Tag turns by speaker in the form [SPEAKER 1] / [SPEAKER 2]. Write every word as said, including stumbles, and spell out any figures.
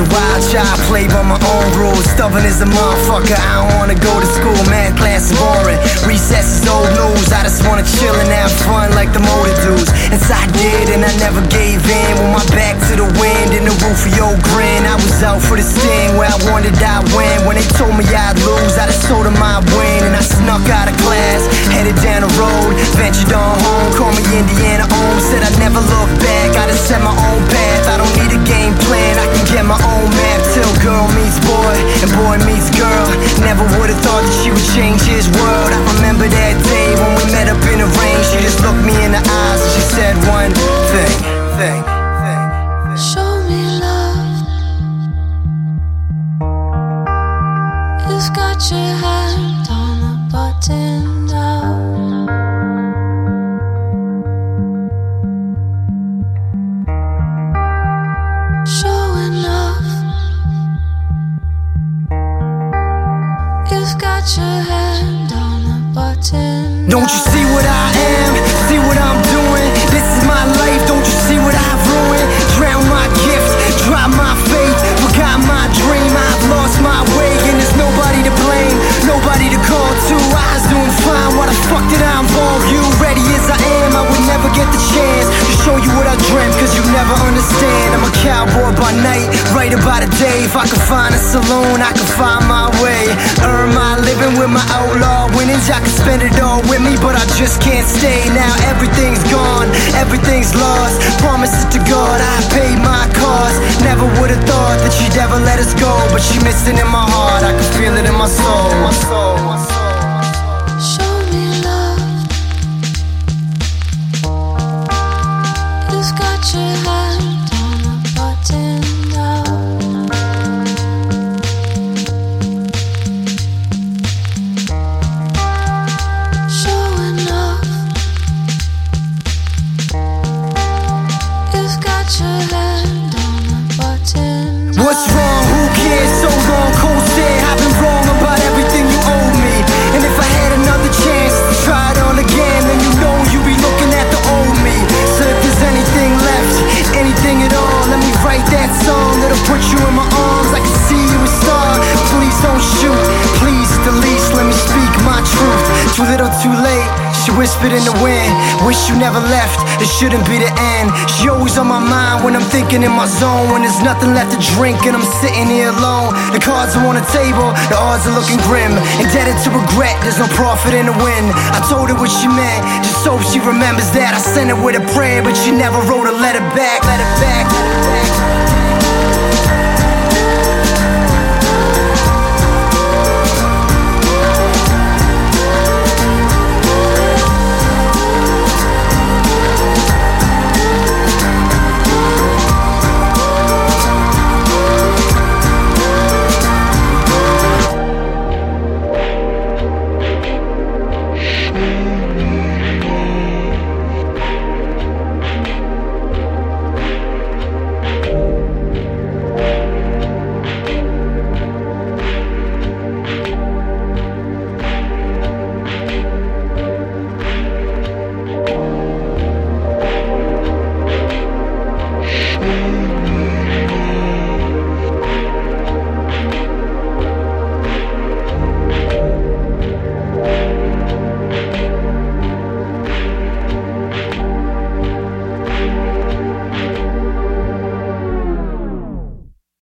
[SPEAKER 1] a wild child, play by my own rules. Stubborn as a motherfucker, I don't wanna go to school. Math class is boring, recess is old news. I just wanna chill and have fun like the motor dudes. And so I did, and I never gave in. With my back to the wind and the roof of your grin, I was out for the sting, where I wanted I'd win. When they told me I'd lose, I just told them I'd win. And I snuck out of class, headed down the road, ventured on home, called me Indiana Home. Said I'd never look back, I just set my own path. I don't need a game plan, I can get my own map. Till girl meets boy, and boy meets girl. Never would've thought that she would change his world. I remember that day when we met up in the rain. She just looked me in the eyes and she said one thing, thing, thing, thing.
[SPEAKER 2] Show me love. You've got your hand on the button now. Show enough. You've got your hand on the button.
[SPEAKER 1] Don't you see what I am? See what I'm doing? This is my life, don't you see what I've ruined? Drown my gifts, drop my faith, forgot my dream. I've lost my way and there's nobody to blame, nobody to call to. I was doing fine, why the fuck did I involve you? Ready as I am, I would never get the chance to show you what I dreamt, cause you never understand. I'm a cowboy by night, writer by the day. If I could find a saloon, I could find my way. Earn my living with my outlaw winnings. I could spend it all with me, but I just can't stay. Now everything's gone, everything's lost. Promises to God, I paid my cost. Never would've thought that she'd ever let us go, but she missing in my heart, I can feel it in my soul, my soul, my soul.
[SPEAKER 2] Show me love. You've got your hand on the button now. Show enough. You've got your hand on the button now.
[SPEAKER 1] What's wrong? Who cares? So long, cold stare. I've been wrong about everything you owe me. And if I had another chance to try it all again, then you know you'd be looking at the old me. So if there's anything left, anything at all, let me write that song that'll put you in my arms. I can see you a star. Please don't shoot. Please, at the least, let me speak my truth. Too little, too late. She whispered in the wind, wish you never left, it shouldn't be the end. She always on my mind when I'm thinking in my zone. When there's nothing left to drink and I'm sitting here alone. The cards are on the table, the odds are looking grim. Indebted to regret, there's no profit in the win. I told her what she meant, just hope she remembers that. I sent her with a prayer, but she never wrote a letter back. Letter back, letter back.